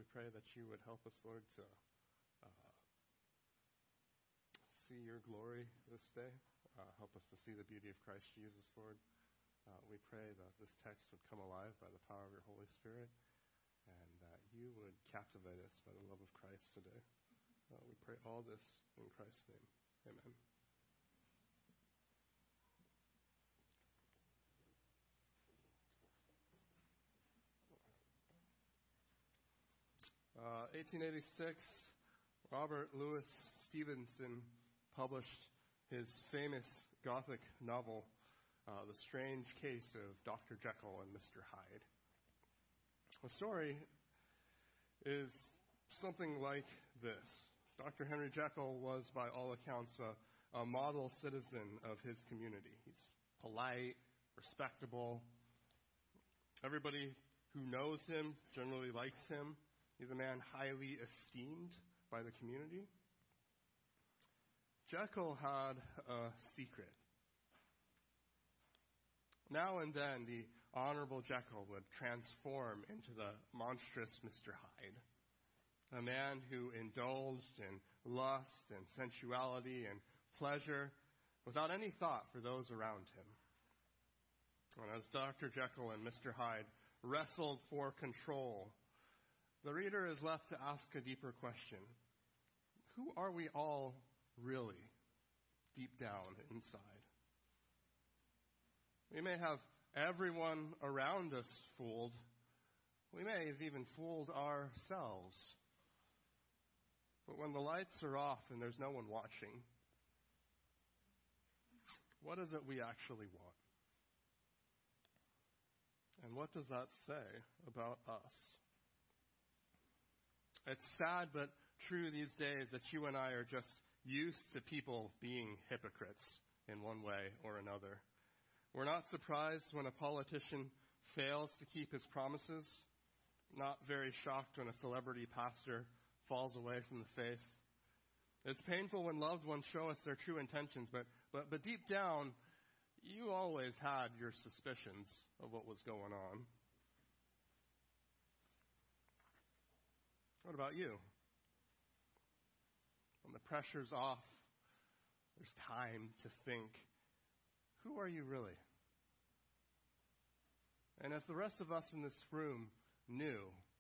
we pray that you would help us, Lord, to see your glory this day. Help us to see the beauty of Christ Jesus, Lord. We pray that this text would come alive by the power of your Holy Spirit, and that you would captivate us by the love of Christ today. We pray all this in Christ's name. Amen. 1886, Robert Louis Stevenson published his famous Gothic novel, The Strange Case of Dr. Jekyll and Mr. Hyde. The story is something like this. Dr. Henry Jekyll was, by all accounts, a model citizen of his community. He's polite, respectable. Everybody who knows him generally likes him. He's a man highly esteemed by the community. Jekyll had a secret. Now and then, the Honorable Jekyll would transform into the monstrous Mr. Hyde, a man who indulged in lust and sensuality and pleasure without any thought for those around him. And as Dr. Jekyll and Mr. Hyde wrestled for control, the reader is left to ask a deeper question. Who are we all really, deep down inside? We may have everyone around us fooled. We may have even fooled ourselves. But when the lights are off and there's no one watching, what is it we actually want? And what does that say about us? It's sad but true these days that you and I are just used to people being hypocrites in one way or another. We're not surprised when a politician fails to keep his promises, not very shocked when a celebrity pastor falls away from the faith. It's painful when loved ones show us their true intentions, but deep down, you always had your suspicions of what was going on. What about you? When the pressure's off, there's time to think, who are you really? And if the rest of us in this room knew,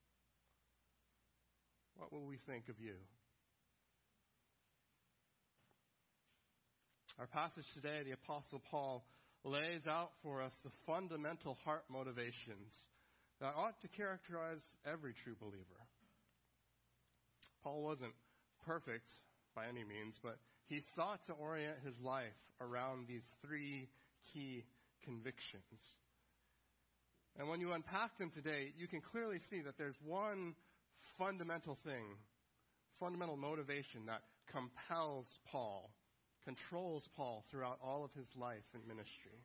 what will we think of you? Our passage today, the Apostle Paul lays out for us the fundamental heart motivations that ought to characterize every true believer. Paul wasn't perfect by any means, but he sought to orient his life around these three key convictions. And when you unpack them today, you can clearly see that there's one fundamental thing, fundamental motivation that compels Paul, controls Paul throughout all of his life and ministry.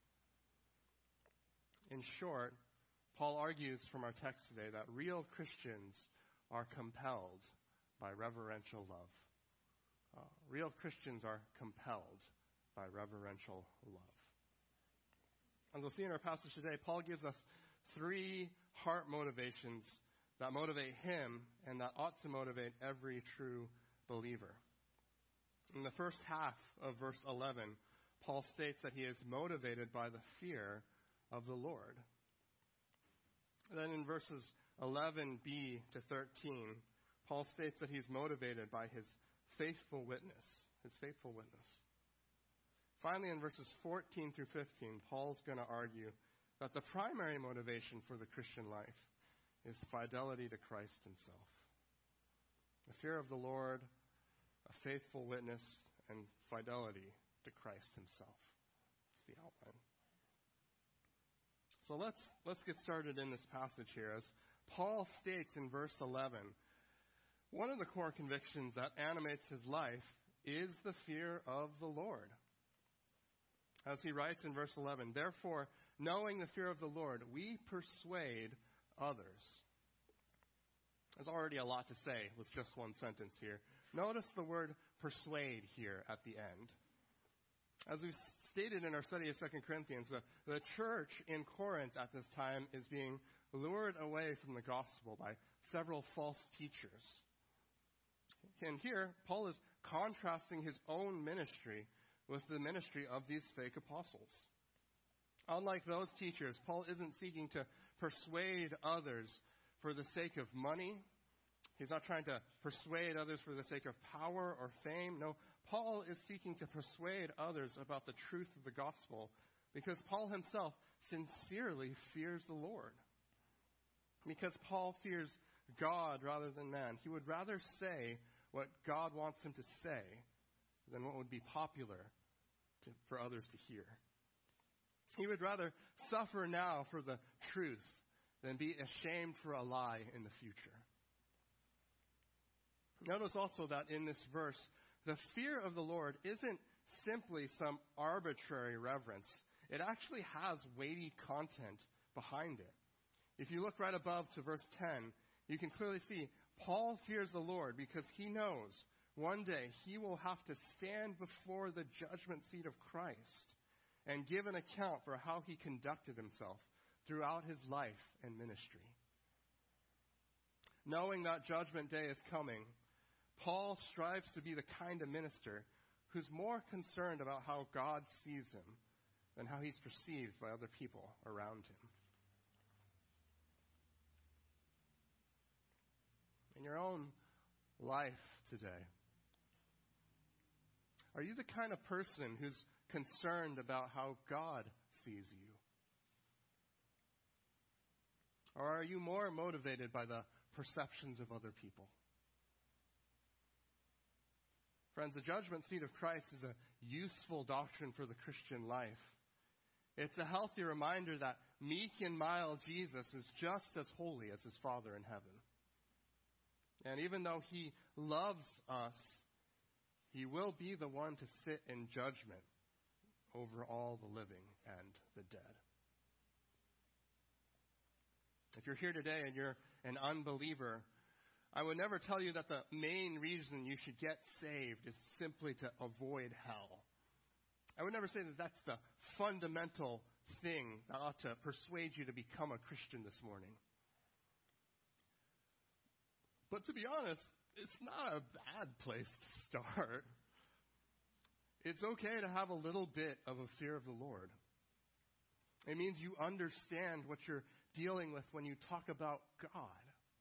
In short, Paul argues from our text today that real Christians are compelled by reverential love. Real Christians are compelled by reverential love. As we'll see in our passage today, Paul gives us three heart motivations that motivate him and that ought to motivate every true believer. In the first half of verse 11, Paul states that he is motivated by the fear of the Lord. And then in verses 11b to 13, Paul states that he's motivated by his faithful witness. Finally, in verses 14 through 15, Paul's going to argue that the primary motivation for the Christian life is fidelity to Christ himself. The fear of the Lord, a faithful witness, and fidelity to Christ himself. That's the outline. So let's get started in this passage here. As Paul states in verse 11, one of the core convictions that animates his life is the fear of the Lord. As he writes in verse 11, therefore, knowing the fear of the Lord, we persuade others. There's already a lot to say with just one sentence here. Notice the word persuade here at the end. As we've stated in our study of 2 Corinthians, the church in Corinth at this time is being lured away from the gospel by several false teachers. And here, Paul is contrasting his own ministry with the ministry of these fake apostles. Unlike those teachers, Paul isn't seeking to persuade others for the sake of money. He's not trying to persuade others for the sake of power or fame. No, Paul is seeking to persuade others about the truth of the gospel because Paul himself sincerely fears the Lord. Because Paul fears God rather than man. He would rather say what God wants him to say than what would be popular for others to hear. He would rather suffer now for the truth than be ashamed for a lie in the future. Notice also that in this verse, the fear of the Lord isn't simply some arbitrary reverence. It actually has weighty content behind it. If you look right above to verse 10, you can clearly see Paul fears the Lord because he knows one day he will have to stand before the judgment seat of Christ and give an account for how he conducted himself throughout his life and ministry. Knowing that judgment day is coming, Paul strives to be the kind of minister who's more concerned about how God sees him than how he's perceived by other people around him. In your own life today, are you the kind of person who's concerned about how God sees you? Or are you more motivated by the perceptions of other people? Friends, the judgment seat of Christ is a useful doctrine for the Christian life. It's a healthy reminder that meek and mild Jesus is just as holy as his Father in heaven. And even though he loves us, he will be the one to sit in judgment over all the living and the dead. If you're here today and you're an unbeliever, I would never tell you that the main reason you should get saved is simply to avoid hell. I would never say that that's the fundamental thing that ought to persuade you to become a Christian this morning. But to be honest, it's not a bad place to start. It's okay to have a little bit of a fear of the Lord. It means you understand what you're dealing with when you talk about God.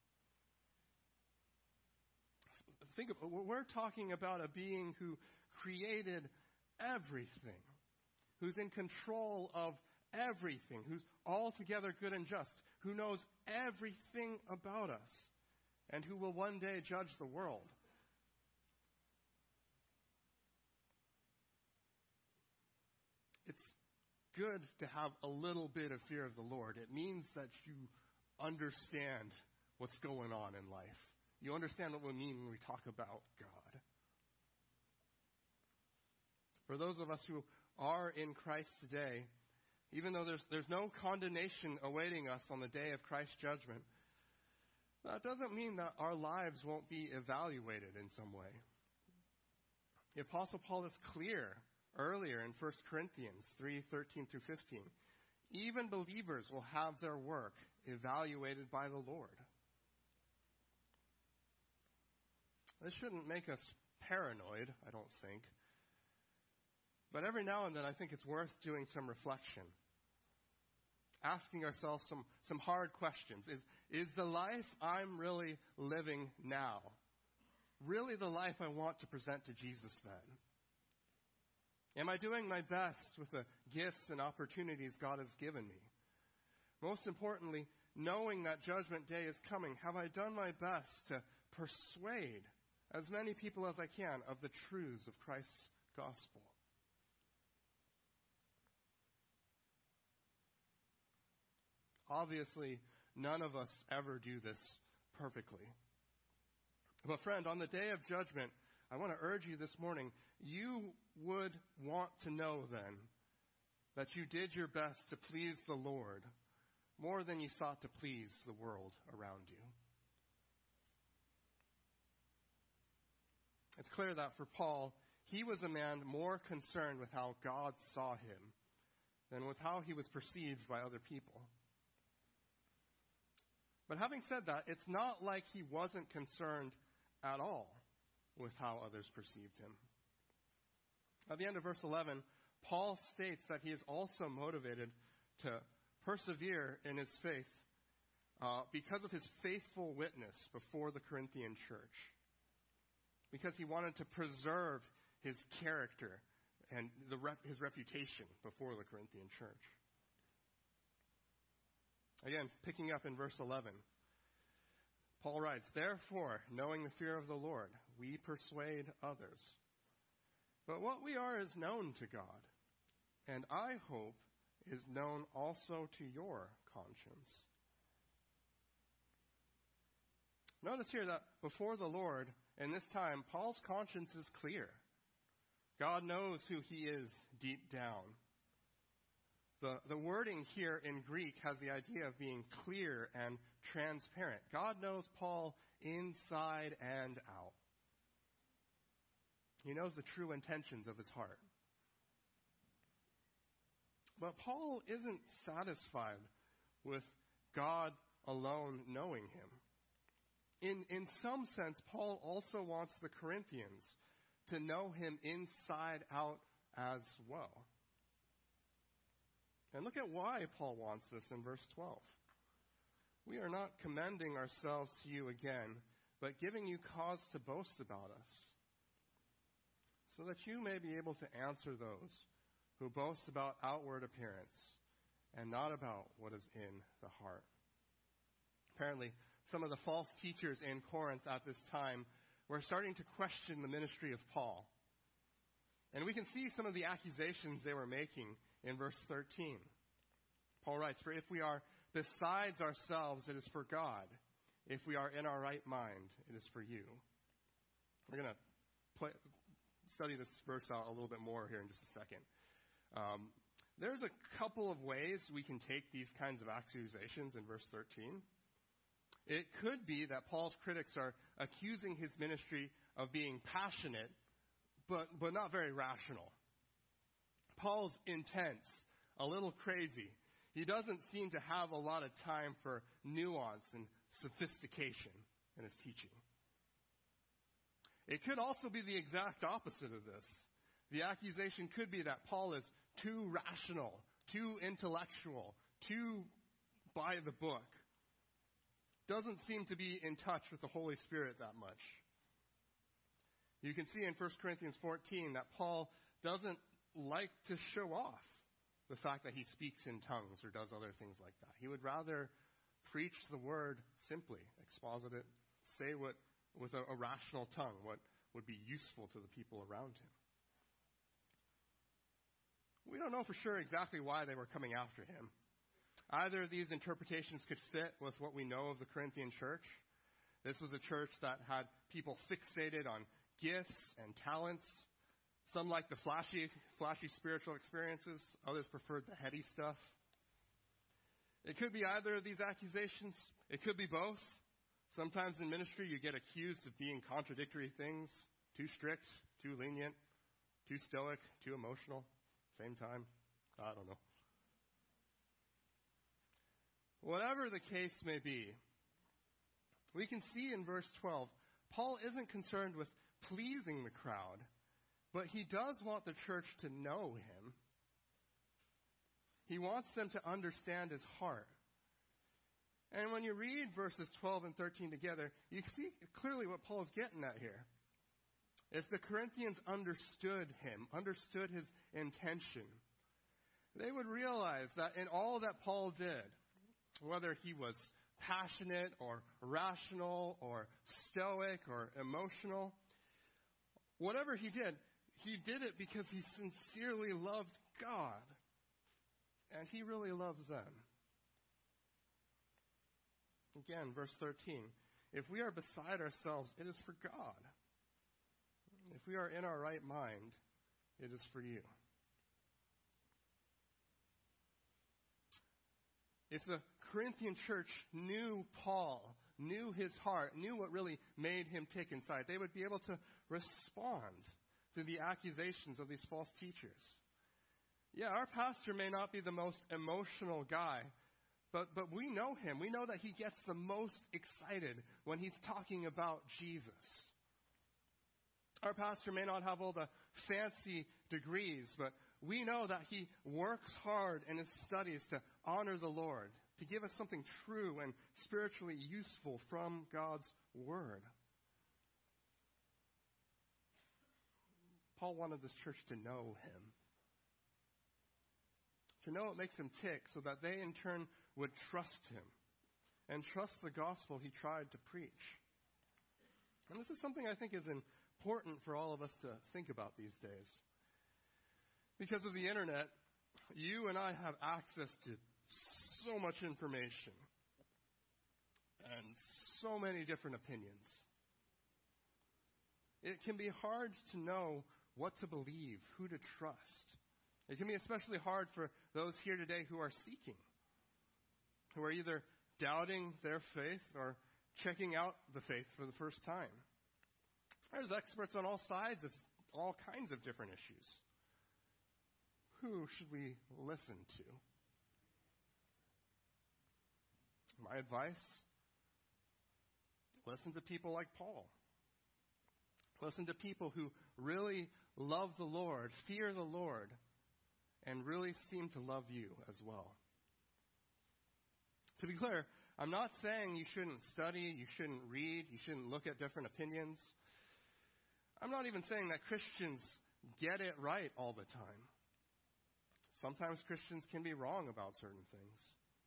Think of, we're talking about a being who created everything, who's in control of everything, who's altogether good and just, who knows everything about us, and who will one day judge the world. It's good to have a little bit of fear of the Lord. It means that you understand what's going on in life. You understand what we mean when we talk about God. For those of us who are in Christ today, even though there's no condemnation awaiting us on the day of Christ's judgment, that doesn't mean that our lives won't be evaluated in some way. The Apostle Paul is clear earlier in 1 Corinthians 3:13 through 15. Even believers will have their work evaluated by the Lord. This shouldn't make us paranoid, I don't think. But every now and then I think it's worth doing some reflection. Asking ourselves some hard questions. Is the life I'm really living now really the life I want to present to Jesus then? Am I doing my best with the gifts and opportunities God has given me? Most importantly, knowing that judgment day is coming, have I done my best to persuade as many people as I can of the truths of Christ's gospel? Obviously, none of us ever do this perfectly. But friend, on the day of judgment, I want to urge you this morning, you would want to know then that you did your best to please the Lord more than you sought to please the world around you. It's clear that for Paul, he was a man more concerned with how God saw him than with how he was perceived by other people. But having said that, it's not like he wasn't concerned at all with how others perceived him. At the end of verse 11, Paul states that he is also motivated to persevere in his faith because of his faithful witness before the Corinthian church. Because he wanted to preserve his character and his reputation before the Corinthian church. Again, picking up in verse 11, Paul writes, "Therefore, knowing the fear of the Lord, we persuade others. But what we are is known to God, and I hope is known also to your conscience." Notice here that before the Lord, in this time, Paul's conscience is clear. God knows who he is deep down. The wording here in Greek has the idea of being clear and transparent. God knows Paul inside and out. He knows the true intentions of his heart. But Paul isn't satisfied with God alone knowing him. In some sense, Paul also wants the Corinthians to know him inside out as well. And look at why Paul wants this in verse 12. "We are not commending ourselves to you again, but giving you cause to boast about us, so that you may be able to answer those who boast about outward appearance and not about what is in the heart." Apparently, some of the false teachers in Corinth at this time were starting to question the ministry of Paul. And we can see some of the accusations they were making in verse 13. Paul writes, "For if we are besides ourselves, it is for God. If we are in our right mind, it is for you." We're going to study this verse out a little bit more here in just a second. There's a couple of ways we can take these kinds of accusations in verse 13. It could be that Paul's critics are accusing his ministry of being passionate, but not very rational. Paul's intense, a little crazy. He doesn't seem to have a lot of time for nuance and sophistication in his teaching. It could also be the exact opposite of this. The accusation could be that Paul is too rational, too intellectual, too by the book. Doesn't seem to be in touch with the Holy Spirit that much. You can see in 1 Corinthians 14 that Paul doesn't like to show off the fact that he speaks in tongues or does other things like that. He would rather preach the word simply, exposit it, say what with a rational tongue, what would be useful to the people around him. We don't know for sure exactly why they were coming after him. Either of these interpretations could fit with what we know of the Corinthian church. This was a church that had people fixated on gifts and talents. Some liked the flashy spiritual experiences. Others preferred the heady stuff. It could be either of these accusations. It could be both. Sometimes in ministry you get accused of being contradictory things. Too strict, too lenient, too stoic, too emotional. Same time. I don't know. Whatever the case may be, we can see in verse 12, Paul isn't concerned with pleasing the crowd, but he does want the church to know him. He wants them to understand his heart. And when you read verses 12 and 13 together, you see clearly what Paul is getting at here. If the Corinthians understood him, understood his intention, they would realize that in all that Paul did, whether he was passionate or rational or stoic or emotional, whatever he did it because he sincerely loved God. And he really loves them. Again, verse 13. If we are beside ourselves, it is for God. If we are in our right mind, it is for you. If the Corinthian church knew Paul, knew his heart, knew what really made him tick inside, they would be able to respond to the accusations of these false teachers. Yeah, our pastor may not be the most emotional guy, But we know him. We know that he gets the most excited when he's talking about Jesus. Our pastor may not have all the fancy degrees, but we know that he works hard in his studies to honor the Lord, to give us something true and spiritually useful from God's word. Paul wanted this church to know him, to know what makes him tick, so that they in turn would trust him and trust the gospel he tried to preach. And this is something I think is important for all of us to think about these days. Because of the internet, you and I have access to so much information and so many different opinions. It can be hard to know what to believe, who to trust. It can be especially hard for those here today who are seeking, who are either doubting their faith or checking out the faith for the first time. There's experts on all sides of all kinds of different issues. Who should we listen to? My advice, listen to people like Paul. Listen to people who really love the Lord, fear the Lord, and really seem to love you as well. To be clear, I'm not saying you shouldn't study, you shouldn't read, you shouldn't look at different opinions. I'm not even saying that Christians get it right all the time. Sometimes Christians can be wrong about certain things.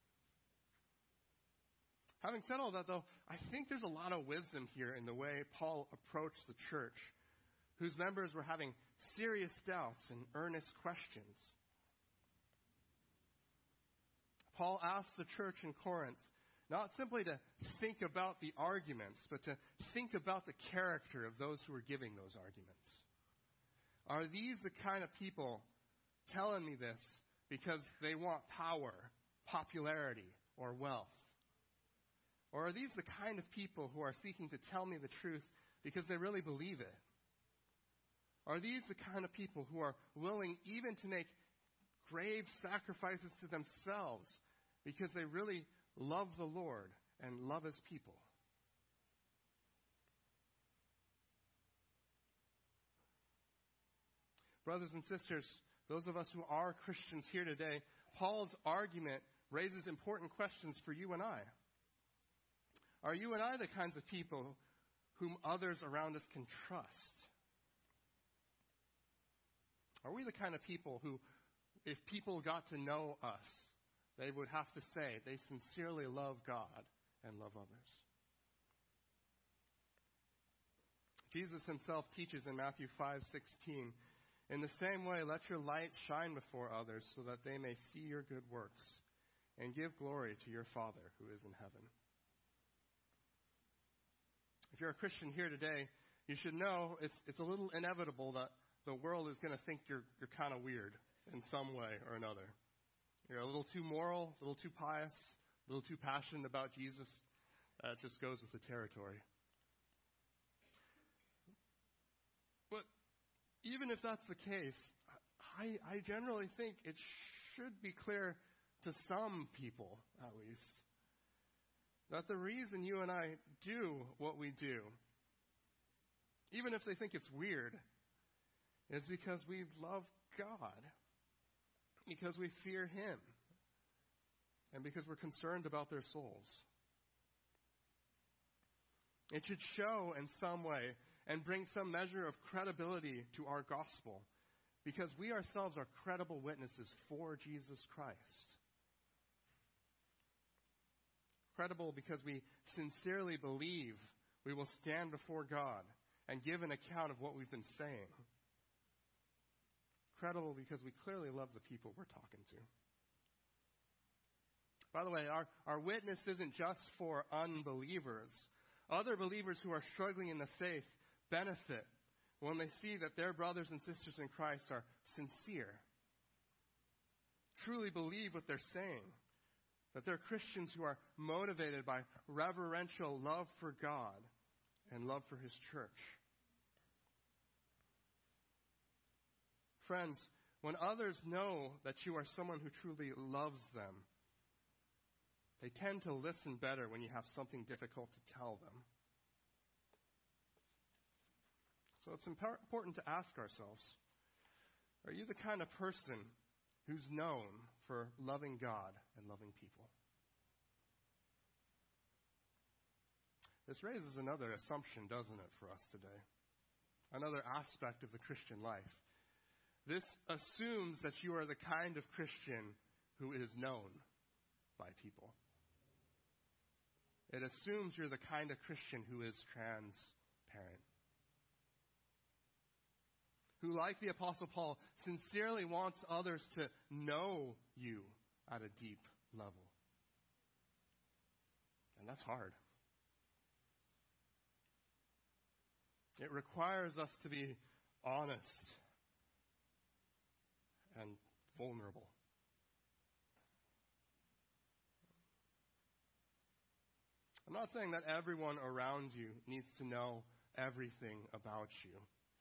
Having said all that, though, I think there's a lot of wisdom here in the way Paul approached the church, whose members were having serious doubts and earnest questions. Paul asked the church in Corinth not simply to think about the arguments, but to think about the character of those who were giving those arguments. Are these the kind of people telling me this because they want power, popularity, or wealth? Or are these the kind of people who are seeking to tell me the truth because they really believe it? Are these the kind of people who are willing even to make grave sacrifices to themselves because they really love the Lord and love his people? Brothers and sisters, those of us who are Christians here today, Paul's argument raises important questions for you and I. Are you and I the kinds of people whom others around us can trust? Are we the kind of people who, if people got to know us, they would have to say they sincerely love God and love others? Jesus himself teaches in Matthew 5:16, "In the same way, let your light shine before others so that they may see your good works and give glory to your Father who is in heaven." If you're a Christian here today, you should know it's a little inevitable that the world is going to think you're kind of weird in some way or another. You're a little too moral, a little too pious, a little too passionate about Jesus. That just goes with the territory. But even if that's the case, I generally think it should be clear to some people, at least, that the reason you and I do what we do, even if they think it's weird, is because we love God, because we fear him, and because we're concerned about their souls. It should show in some way and bring some measure of credibility to our gospel, because we ourselves are credible witnesses for Jesus Christ. Credible because we sincerely believe we will stand before God and give an account of what we've been saying. Credible because we clearly love the people we're talking to. By the way, our witness isn't just for unbelievers. Other believers who are struggling in the faith benefit when they see that their brothers and sisters in Christ are sincere, truly believe what they're saying, that they're Christians who are motivated by reverential love for God and love for his church. Friends, when others know that you are someone who truly loves them, They tend to listen better when you have something difficult to tell them. So it's important to ask ourselves, are you the kind of person who's known for loving God and loving people? This raises another assumption, doesn't it, for us today? Another aspect of the Christian life. This assumes that you are the kind of Christian who is known by people. It assumes you're the kind of Christian who is transparent. Who, like the Apostle Paul, sincerely wants others to know you at a deep level. And that's hard. It requires us to be honest and vulnerable. I'm not saying that everyone around you needs to know everything about you.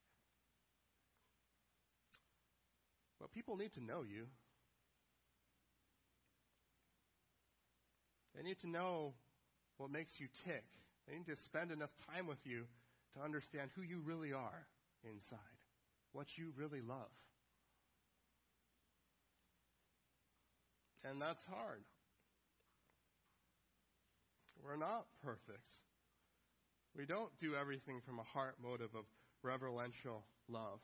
But people need to know you. They need to know what makes you tick. They need to spend enough time with you to understand who you really are inside, what you really love. And that's hard. We're not perfect. We don't do everything from a heart motive of reverential love.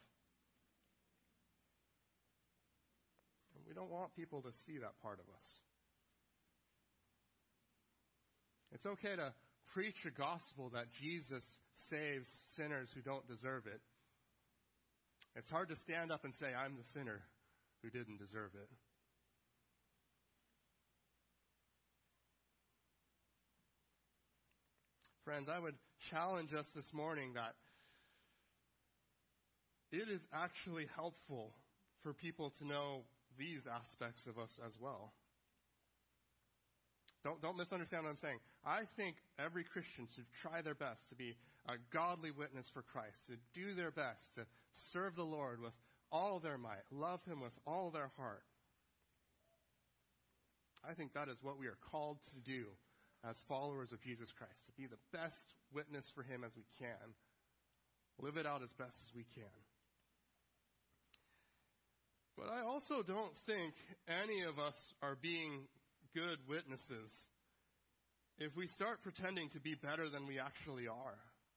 And we don't want people to see that part of us. It's okay to preach a gospel that Jesus saves sinners who don't deserve it. It's hard to stand up and say, I'm the sinner who didn't deserve it. Friends, I would challenge us this morning that it is actually helpful for people to know these aspects of us as well. Don't misunderstand what I'm saying. I think every Christian should try their best to be a godly witness for Christ, to do their best to serve the Lord with all their might, love Him with all their heart. I think that is what we are called to do as followers of Jesus Christ, to be the best witness for Him as we can, live it out as best as we can. But I also don't think any of us are being good witnesses if we start pretending to be better than we actually are.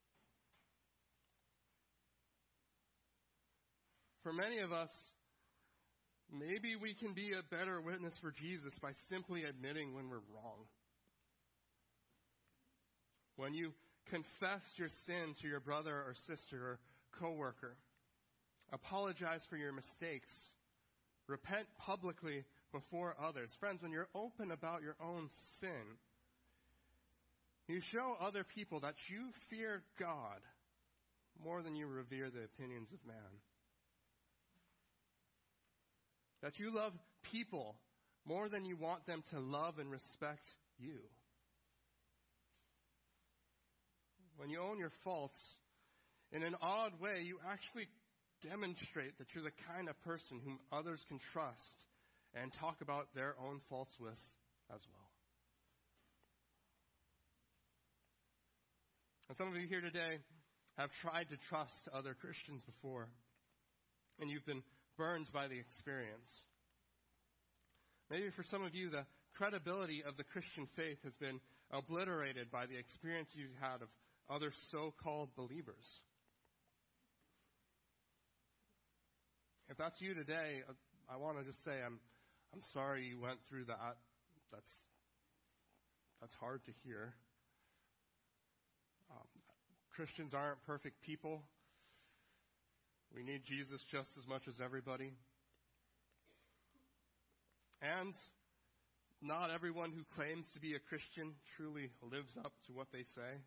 For many of us, maybe we can be a better witness for Jesus by simply admitting when we're wrong. When you confess your sin to your brother or sister or coworker, apologize for your mistakes, repent publicly before others. Friends, when you're open about your own sin, you show other people that you fear God more than you revere the opinions of man. That you love people more than you want them to love and respect you. When you own your faults, in an odd way, you actually demonstrate that you're the kind of person whom others can trust and talk about their own faults with as well. And some of you here today have tried to trust other Christians before, and you've been burned by the experience. Maybe for some of you, the credibility of the Christian faith has been obliterated by the experience you've had of other so-called believers. If that's you today, I want to just say I'm sorry you went through that. That's hard to hear. Christians aren't perfect people. We need Jesus just as much as everybody. And not everyone who claims to be a Christian truly lives up to what they say.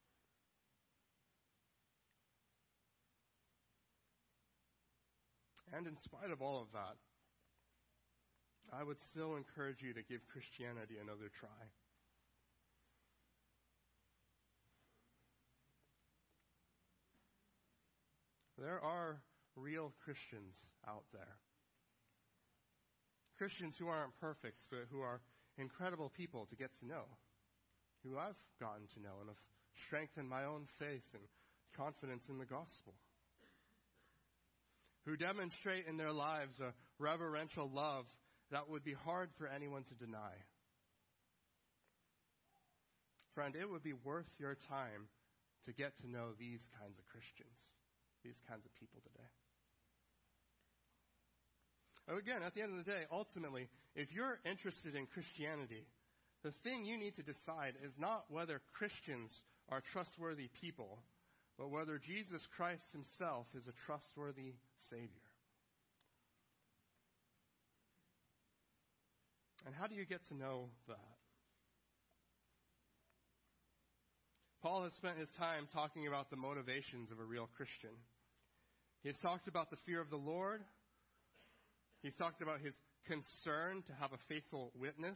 And in spite of all of that, I would still encourage you to give Christianity another try. There are real Christians out there. Christians who aren't perfect, but who are incredible people to get to know, who I've gotten to know and have strengthened my own faith and confidence in the gospel, who demonstrate in their lives a reverential love that would be hard for anyone to deny. Friend, it would be worth your time to get to know these kinds of Christians, these kinds of people today. Again, at the end of the day, ultimately, if you're interested in Christianity, the thing you need to decide is not whether Christians are trustworthy people, but whether Jesus Christ himself is a trustworthy Savior. And how do you get to know that? Paul has spent his time talking about the motivations of a real Christian. He's talked about the fear of the Lord. He's talked about his concern to have a faithful witness.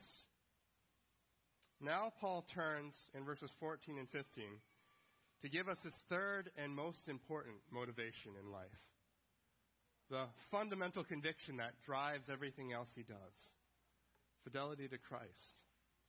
Now Paul turns in verses 14 and 15 to give us his third and most important motivation in life. The fundamental conviction that drives everything else he does. Fidelity to Christ.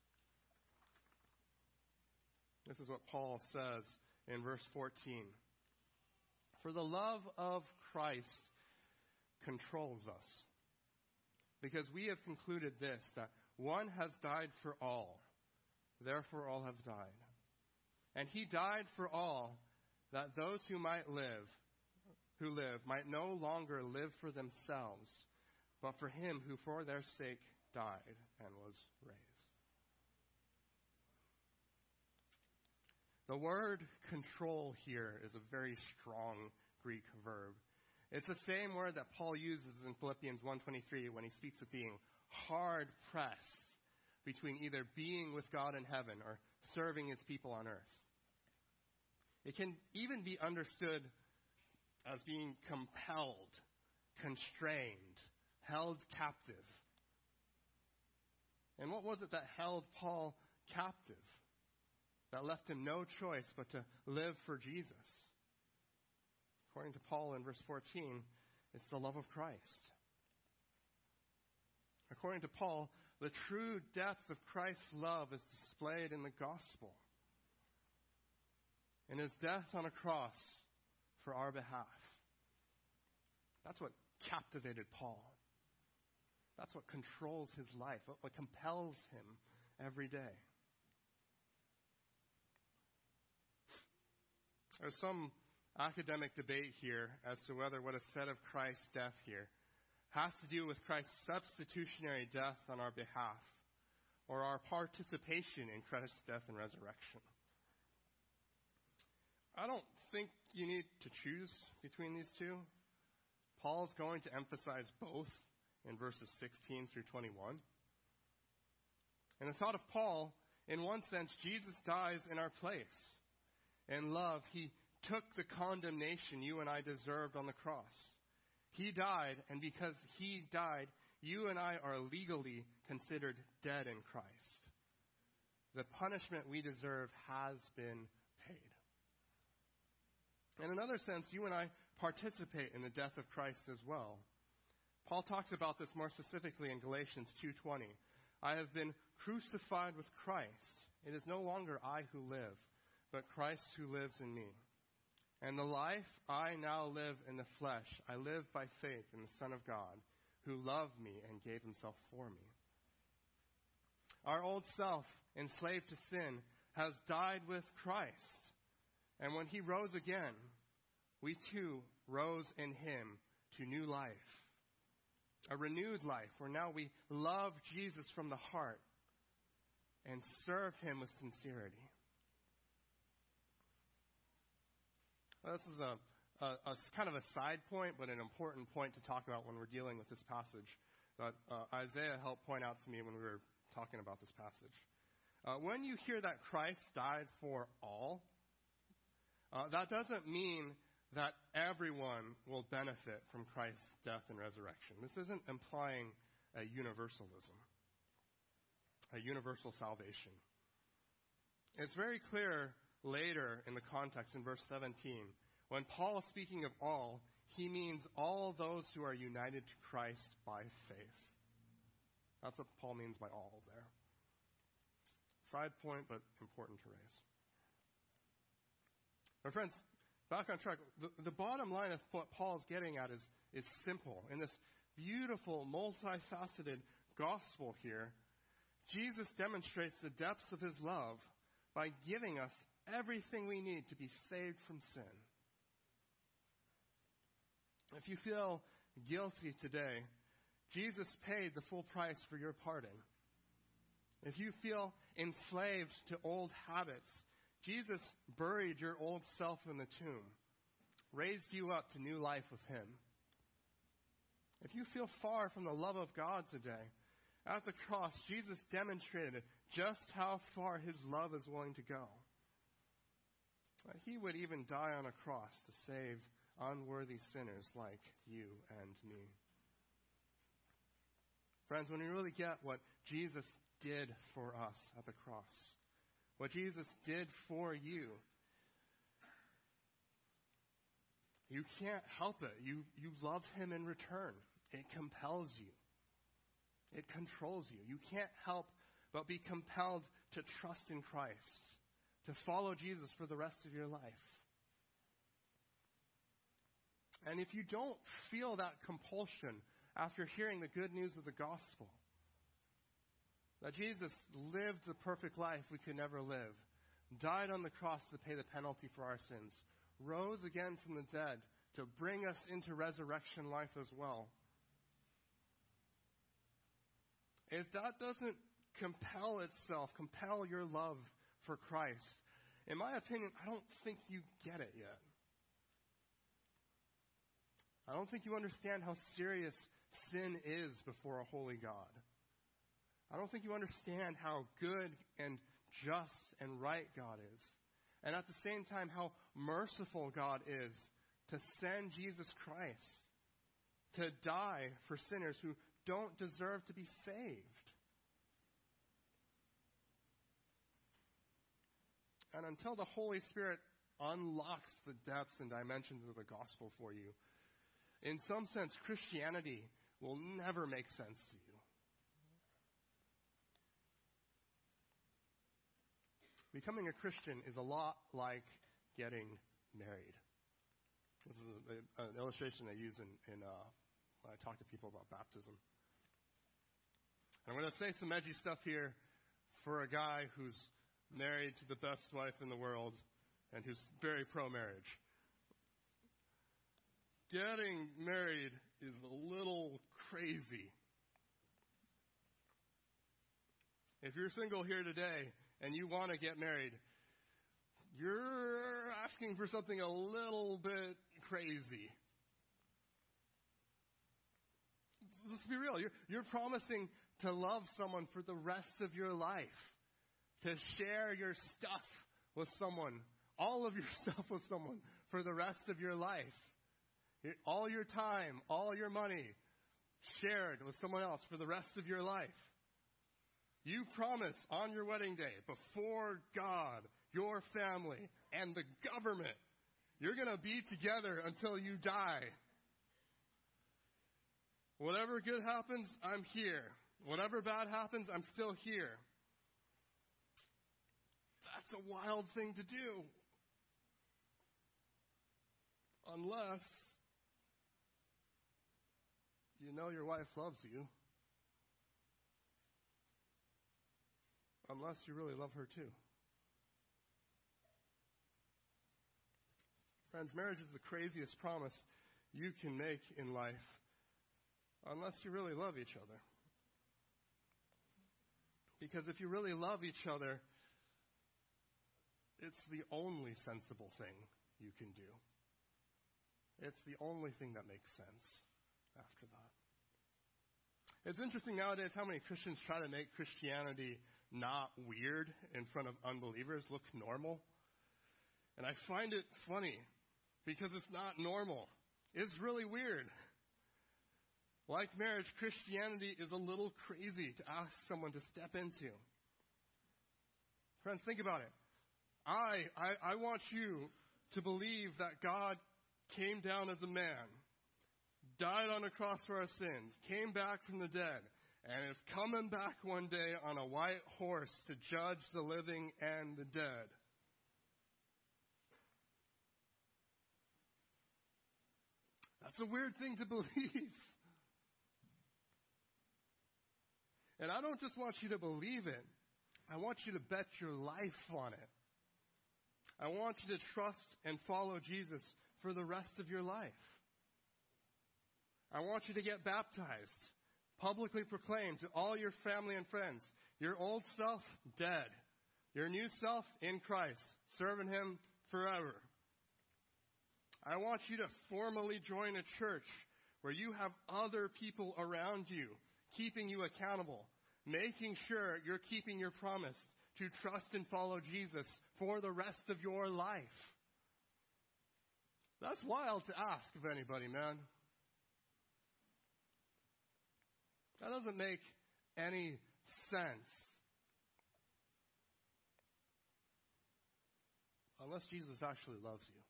This is what Paul says in verse 14. For the love of Christ controls us, because we have concluded this, that one has died for all, therefore all have died. And he died for all, that those who live might no longer live for themselves, but for him who for their sake died and was raised. The word control here is a very strong Greek verb. It's the same word that Paul uses in Philippians 1:23 when he speaks of being hard pressed between either being with God in heaven or serving his people on earth. It can even be understood as being compelled, constrained, held captive. And what was it that held Paul captive? That left him no choice but to live for Jesus. According to Paul in verse 14, it's the love of Christ. According to Paul, the true depth of Christ's love is displayed in the gospel. In his death on a cross for our behalf. That's what captivated Paul. That's what controls his life, what compels him every day. There's some academic debate here as to whether what is said of Christ's death here has to do with Christ's substitutionary death on our behalf or our participation in Christ's death and resurrection. I don't think you need to choose between these two. Paul's going to emphasize both in verses 16 through 21. In the thought of Paul, in one sense, Jesus dies in our place. In love, he took the condemnation you and I deserved on the cross. He died, and because he died, you and I are legally considered dead in Christ. The punishment we deserve has been paid. In another sense, you and I participate in the death of Christ as well. Paul talks about this more specifically in Galatians 2:20. I have been crucified with Christ. It is no longer I who live, but Christ who lives in me. And the life I now live in the flesh, I live by faith in the Son of God, who loved me and gave himself for me. Our old self, enslaved to sin, has died with Christ. And when he rose again, we too rose in him to new life. A renewed life where now we love Jesus from the heart and serve him with sincerity. Well, this is a kind of a side point, but an important point to talk about when we're dealing with this passage that Isaiah helped point out to me when we were talking about this passage. When you hear that Christ died for all, that doesn't mean that everyone will benefit from Christ's death and resurrection. This isn't implying a universalism, a universal salvation. It's very clear later in the context in verse 17, when Paul is speaking of all, he means all those who are united to Christ by faith. That's what Paul means by all there. Side point, but important to raise. My friends, back on track. The bottom line of what Paul's getting at is simple. In this beautiful, multifaceted gospel here, Jesus demonstrates the depths of his love by giving us everything we need to be saved from sin. If you feel guilty today, Jesus paid the full price for your pardon. If you feel enslaved to old habits, Jesus buried your old self in the tomb, raised you up to new life with him. If you feel far from the love of God today, at the cross, Jesus demonstrated just how far his love is willing to go. He would even die on a cross to save unworthy sinners like you and me. Friends, when you really get what Jesus did for us at the cross, what Jesus did for you, you can't help it. You love him in return. It compels you. It controls you. You can't help but be compelled to trust in Christ, to follow Jesus for the rest of your life. And if you don't feel that compulsion after hearing the good news of the gospel, that Jesus lived the perfect life we could never live, died on the cross to pay the penalty for our sins, rose again from the dead to bring us into resurrection life as well. If that doesn't compel your love for Christ, in my opinion, I don't think you get it yet. I don't think you understand how serious sin is before a holy God. I don't think you understand how good and just and right God is. And at the same time, how merciful God is to send Jesus Christ to die for sinners who don't deserve to be saved. And until the Holy Spirit unlocks the depths and dimensions of the gospel for you, in some sense, Christianity will never make sense to you. Becoming a Christian is a lot like getting married. This is an illustration I use when I talk to people about baptism. I'm going to say some edgy stuff here for a guy who's married to the best wife in the world and who's very pro-marriage. Getting married is a little crazy. If you're single here today and you want to get married, you're asking for something a little bit crazy. Let's be real. You're promising to love someone for the rest of your life, to share your stuff with someone, all of your stuff with someone for the rest of your life. All your time, all your money shared with someone else for the rest of your life. You promise on your wedding day, before God, your family, and the government, you're going to be together until you die. Whatever good happens, I'm here. Whatever bad happens, I'm still here. That's a wild thing to do. Unless you know your wife loves you. Unless you really love her too. Friends, marriage is the craziest promise you can make in life, unless you really love each other. Because if you really love each other, it's the only sensible thing you can do. It's the only thing that makes sense after that. It's interesting nowadays how many Christians try to make Christianity not weird in front of unbelievers, look normal. And I find it funny because it's not normal. It's really weird. Like marriage, Christianity is a little crazy to ask someone to step into. Friends, think about it. I want you to believe that God came down as a man, died on a cross for our sins, came back from the dead, and is coming back one day on a white horse to judge the living and the dead. That's a weird thing to believe. And I don't just want you to believe it. I want you to bet your life on it. I want you to trust and follow Jesus for the rest of your life. I want you to get baptized, publicly proclaim to all your family and friends, your old self, dead. Your new self, in Christ, serving Him forever. I want you to formally join a church where you have other people around you, keeping you accountable, making sure you're keeping your promise to trust and follow Jesus for the rest of your life. That's wild to ask of anybody, man. That doesn't make any sense. Unless Jesus actually loves you.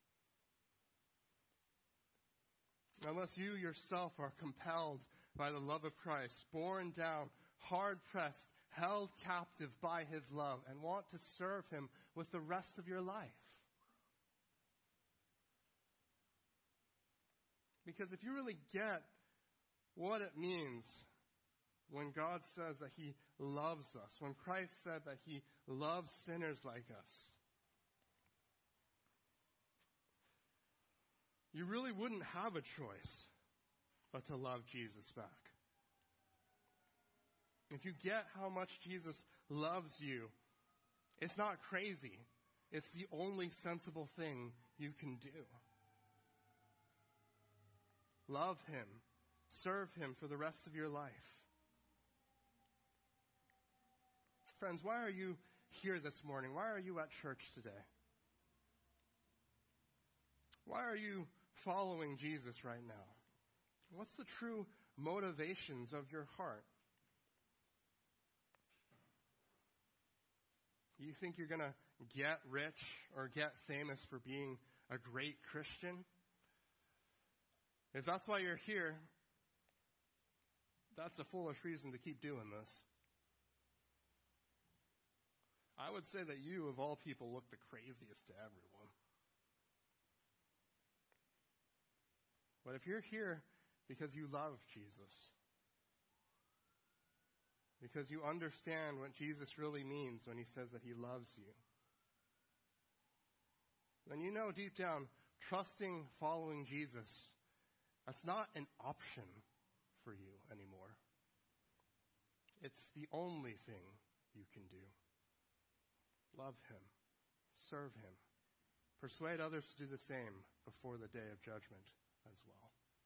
Unless you yourself are compelled by the love of Christ, borne down, hard-pressed, held captive by His love, and want to serve Him with the rest of your life. Because if you really get what it means when God says that He loves us, when Christ said that He loves sinners like us, you really wouldn't have a choice but to love Jesus back. If you get how much Jesus loves you, it's not crazy. It's the only sensible thing you can do. Love Him. Serve Him for the rest of your life. Friends, why are you here this morning? Why are you at church today? Why are you following Jesus right now? What's the true motivations of your heart? You think you're going to get rich or get famous for being a great Christian? If that's why you're here, that's a foolish reason to keep doing this. I would say that you, of all people, look the craziest to everyone. But if you're here because you love Jesus, because you understand what Jesus really means when He says that He loves you, then you know deep down, trusting, following Jesus, that's not an option for you anymore. It's the only thing you can do. Love Him. Serve Him. Persuade others to do the same before the day of judgment as well.